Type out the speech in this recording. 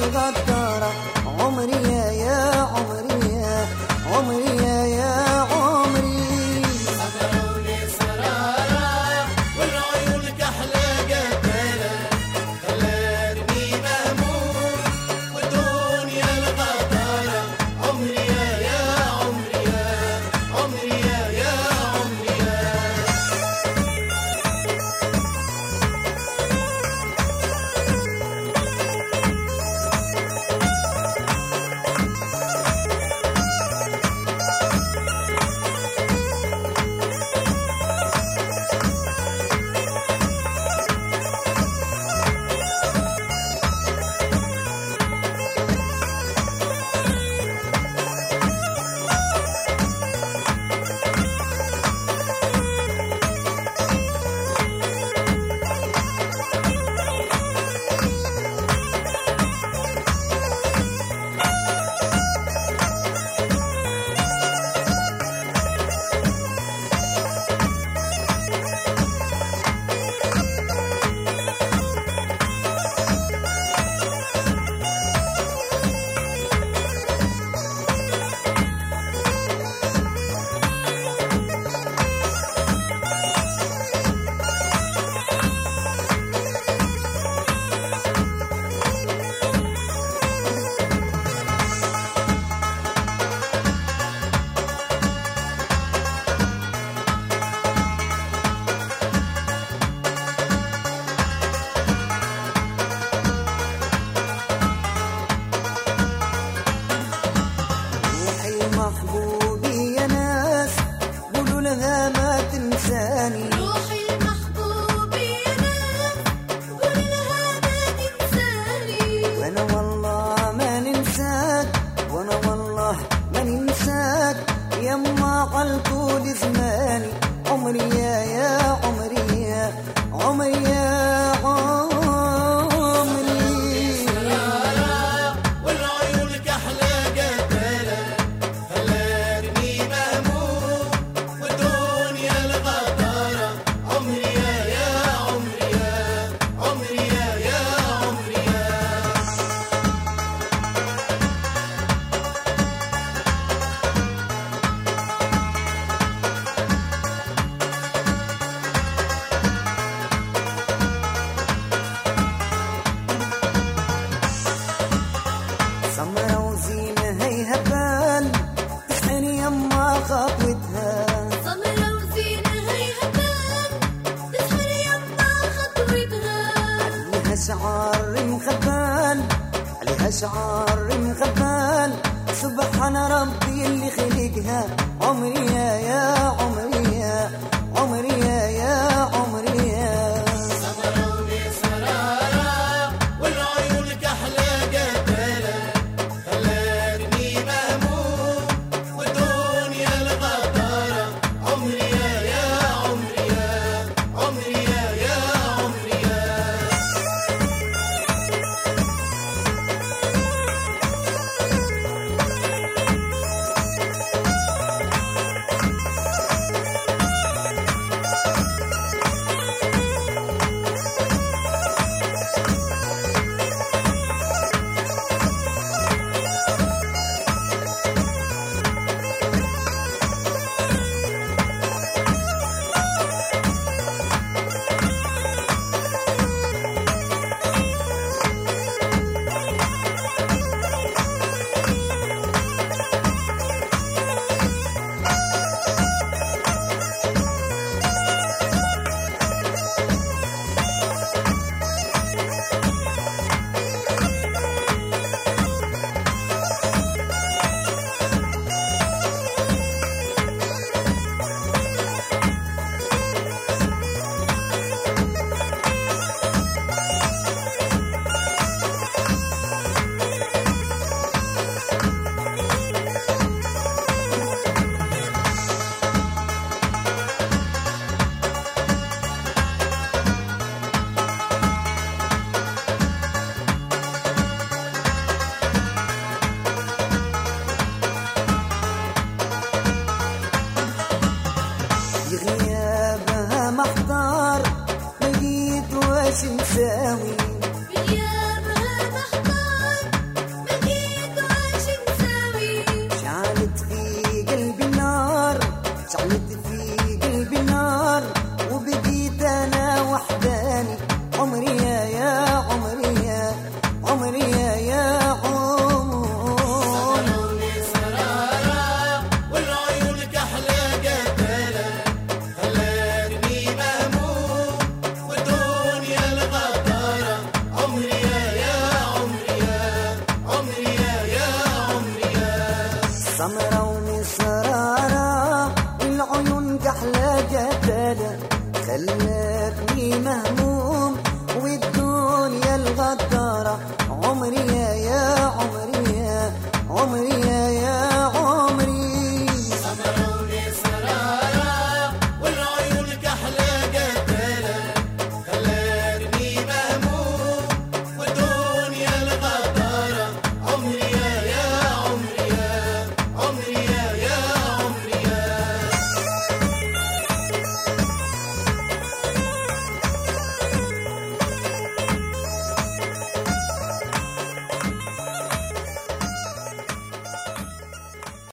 الغدارة عمري يا عمري يا عمري يا عمري. صدروني سرارة والعيون كحلة قتالة خلتني مهموم والدنيا الغدارة عمري يا عمري يا عمري يا عمري يا. محبوبي يا ناس قولوا لها ما تنساني. روحي المحبوبي يا ناس قولوا لها ما تنساني. وانا والله ما ننساك وانا والله ما ننساك يما على طول زماني عمري يا عمري يا عمري يا عمري. والعيون كحلة قتالة خلتني مهموم والدنيا الغدارة عمري يا عمري يا عمري يا عمري يا. سمرة وزينة هي هبال تسحني يما خطوتها. سمرة وزينة هي هبال تسحر يما خطوتها. عليها شعر مخبال عليها شعر مخبال سبحان ربي اللي خلقها عمري يا عمري يا عمري يا عمري يا. صدروني سرارة والعيون كحلة قتالة خلتني مهموم والدنيا الغدارة عمري يا عمري يا عمري يا عمري يا. سمرة